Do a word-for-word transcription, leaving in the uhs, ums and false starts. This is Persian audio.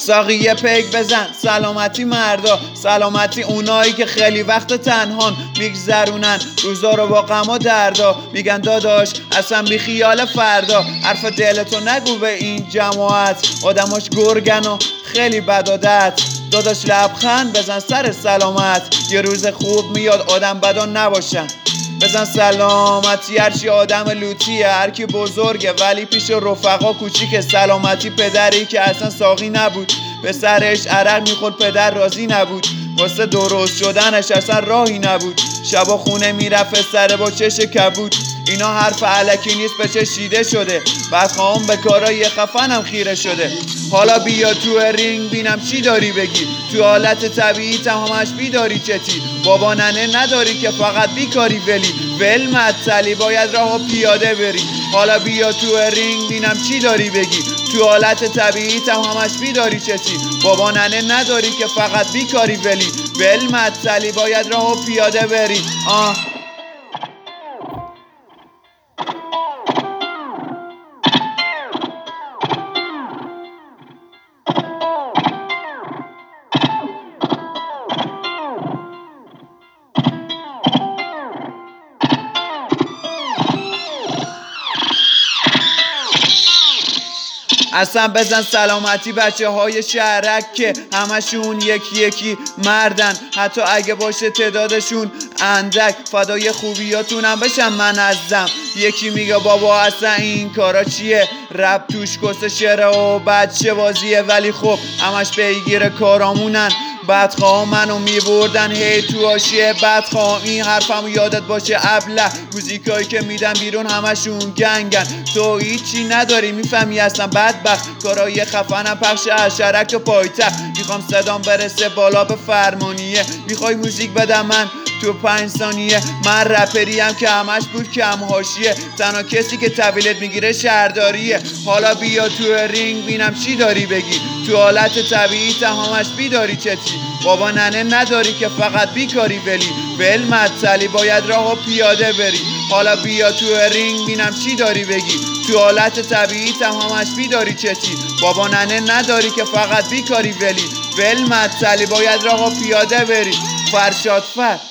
ساقی یه پیک بزن، سلامتی مردا، سلامتی اونایی که خیلی وقت تنهان میگذرونن روزا رو با غم و دردا. میگن داداش اصلا بی خیال فردا، حرف دلتو نگو به این جماعت، آدماش گرگن و خیلی بد عادت. داداش لبخند بزن سر سلامت، یه روز خوب میاد آدم بدا نباشن. بزن سلامتی هرچی آدم لوتیه، هرکی بزرگه ولی پیش رفقا کوچیکه. سلامتی پدری که اصلا ساقی نبود، به سرش عرق میخورد پدر راضی نبود، واسه درست شدنش اصلا راهی نبود. شبا خونه میرفت سره با چش کبود، اینا حرف علکی نیست به چه شیده شده. بعد خواهم به کارای خفنم خیره شده. حالا بیا تو رینگ بینم چی داری بگی، تو حالت طبیعی همش بیداری چتی. بابا ننه نداری که فقط بیکاری ولی ول معطلی باید راهو پیاده بری. حالا بیا تو رینگ بینم چی داری بگی، تو حالت طبیعی همش بیداری چتی. بابا ننه نداری که فقط بیکاری ولی ول معطلی باید راهو پیاده بری. آه اصلا بزن سلامتی بچه های شهرک که همشون یکی یکی مردن، حتی اگه باشه تعدادشون اندک. فدای خوبیاتونم بشم منظم. یکی میگه بابا اصلا این کارا چیه، رپ توش کس شعره و بچه بازیه، ولی خب همش پیگیر کارامونن. بدخواه منو میبردن هی تو حاشیه، بدخواه این حرفمو یادت باشه ابله. موزیکایی که میدن بیرون همشون گنگن، تو هیچی نداری میفهمی اصلا بدبخت. کارای خفنم پخش حشرک و پایتخت، میخوام صدام برسه بالا به فرمانیه. میخوای موزیک بدم من تو پنج ثانیه، من رپریم که همش بود کم حاشیه. تنها کسی که طویلت میگیره شهرداریه. حالا بیا تو رینگ بینم چی داری بگی، تو حالت طبیعی همش بیداری چتی. بابا ننه نداری که فقط بیکاری ولی ول معطلی باید راهو پیاده بری. حالا بیا تو رینگ بینم چی داری بگی، تو حالت طبیعی همش بیداری چتی. بابا ننه نداری که فقط بیکاری ولی ول معطلی باید راهو پیاده بری. فرشاد فر